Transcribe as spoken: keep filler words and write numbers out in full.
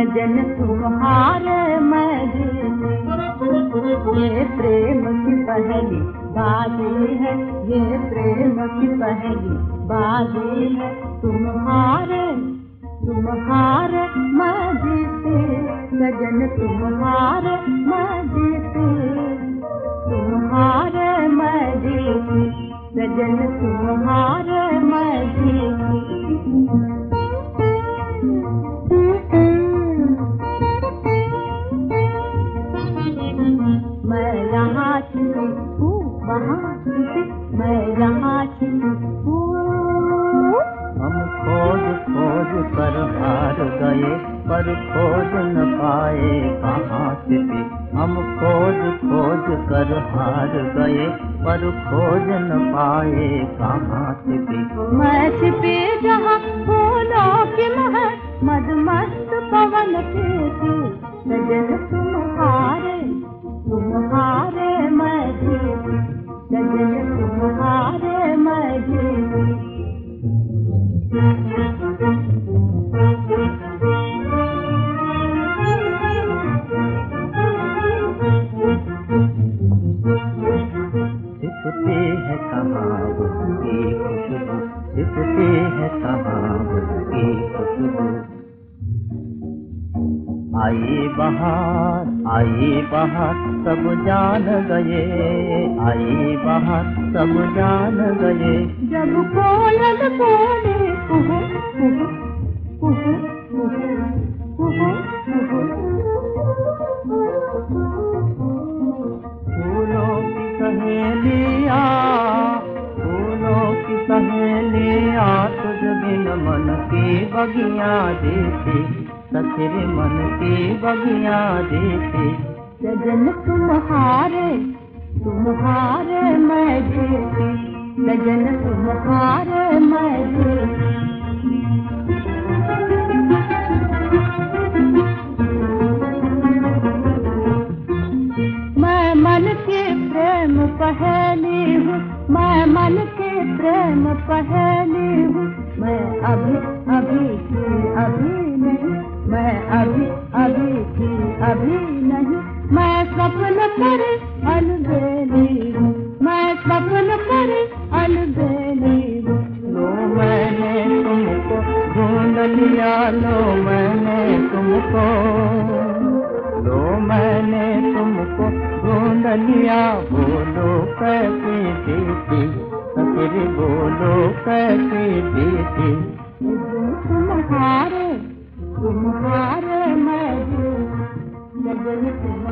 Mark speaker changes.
Speaker 1: सजन तुम्हारे मैं जीती। ये प्रेम की पहली बाजी है, ये प्रेम की पहली बाजी है। तुम्हारे तुम्हारे मैं जीती, सजन तुम्हारे मैं जीती। तुम्हारे मैं जीती, सजन तुम्हारे मैं जीती। मैं यहाँ छिपी हूँ, वहाँ छिपी, मैं यहाँ छिपी हूँ।
Speaker 2: हम खोज खोज कर हार गए, पर खोज न पाए कहाँ छिपी। हम खोज खोज कर हार गए, पर खोज न पाए कहाँ छिपी।
Speaker 1: मैं छिपी जहाँ फूलों की महक, मदमस्त पवन की थी। सजन तुम्हारे तुम्हारे मैं जीती, सजन तुम्हारे मैं जीती।
Speaker 2: छिपते हैं कहाँ उसकी खुशबू, छिपते हैं कहाँ उसकी खुशबू। आई बहार आई बहार सब जान गए, आई बहार सब जान गए।
Speaker 1: जब कोयल बोले कुहू कुहू कुहू कुहू कुहू।
Speaker 2: फूलों की सहेलियाँ, फूलों की सहेलियाँ, तुझ बिन मन की बगियाँ देती, सखरे मन की बगियाँ देती।
Speaker 1: सजन तुम्हारे तुम्हारे मैं जीती, सजन तुम्हारे मैं जीती। मैं मन के प्रेम पहेली हूँ, मैं मन के प्रेम पहेली हूँ। मैं अभी अभी की अभी नहीं, मैं अभी अभी की अभी नहीं। मैं स्वप्न पर अलबेली हूँ, मैं स्वप्न पर अलबेली हूँ।
Speaker 2: लो मैंने तुमको ढूंढ लिया, लो मैंने तुमको, लो मैंने तुमको ढूंढ लिया। बोलो कैसे जीती, सखरे बोलो कैसे जीती।
Speaker 1: तुम्हारे तुम्हारे मैं जीती, सजन